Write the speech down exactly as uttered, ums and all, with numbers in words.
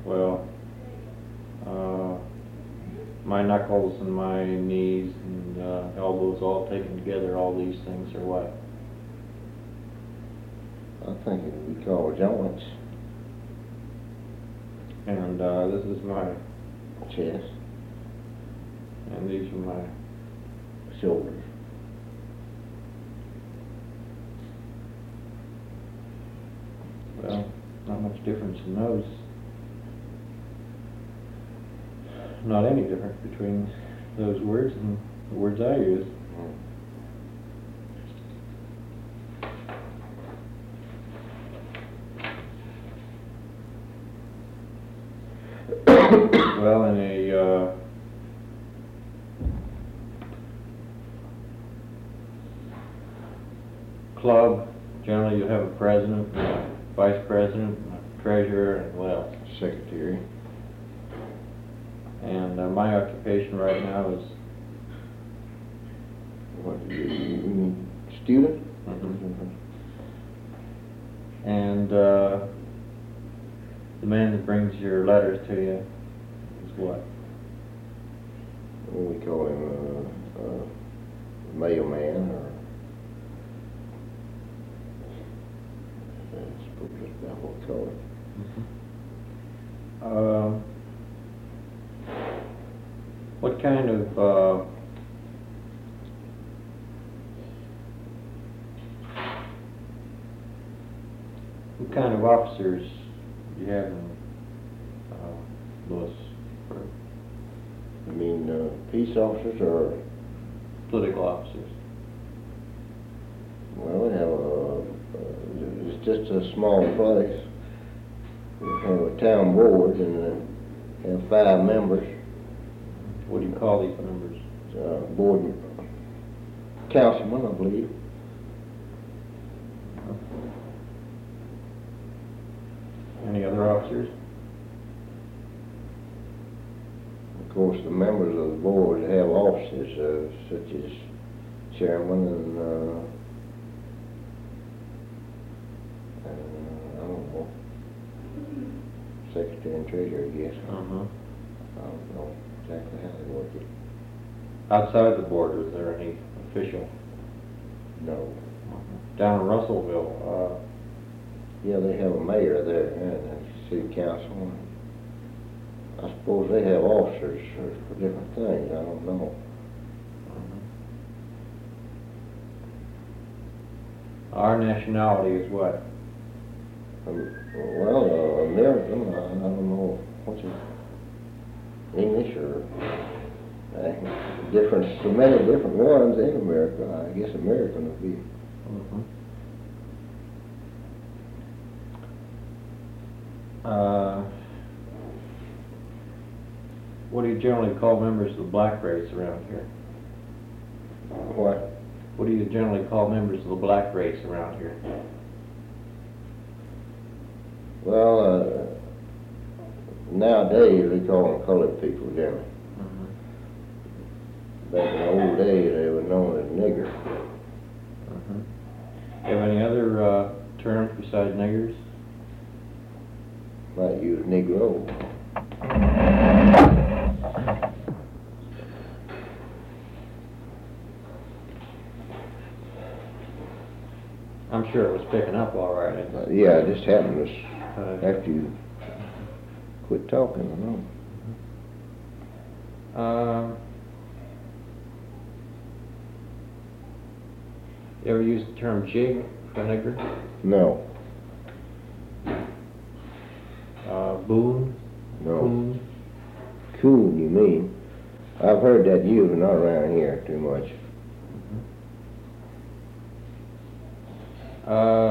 well, uh, my knuckles and my knees and uh, elbows all taken together, all these things are what? I think it would be called joints. And uh, this is my Chest. And these are my shoulders. Well, not much difference in those. Not any difference between those words and the words I use. Well, in a uh, club, generally you have a president, a vice president, a treasurer, and what else? Secretary. And uh, my occupation right now is... What, you, you mean student? Mm-hmm. And uh, the man that brings your letters to you is what? Well, we call him a uh, uh, mailman, or I suppose that's about what we call it. Mm-hmm. Uh, what kind of uh, what kind of officers do you have in uh, Lewisburg? You mean uh, peace officers or Political officers? Well, we have a, uh, it's just a small place. We have a town board and uh, have five members. What do you call these members? Uh, board councilman, I believe. Any other officers? Of course, the members of the board have offices, uh, such as chairman and, uh, and uh, I don't know, secretary and treasurer, I guess. Uh-huh. I don't know exactly how they work it. Outside the board, is there any official? No. Down in Russellville, uh, Yeah, they have a mayor there and a city council. I suppose they have officers for, for different things. I don't know. our nationality is what? Um, well, uh, American, I, I don't know what's it, English or uh, different, so many different ones in America. I guess American would be. Mm-hmm. Uh, what do you generally call members of the black race around here? What? What do you generally call members of the black race around here? Well, uh, nowadays we call them colored people generally. Mm-hmm. Back in the old days they were known as nigger. Mm-hmm. Have any other uh, terms besides niggers? Might use negro. I'm sure it was picking up all right. Uh, yeah, it just happened this, Uh, after you quit talking, I know. Um, you ever use the term jig for nigger? No. Uh, boon? No. Coon? Coon, you mean? I've heard that used, but not around here too much. Uh,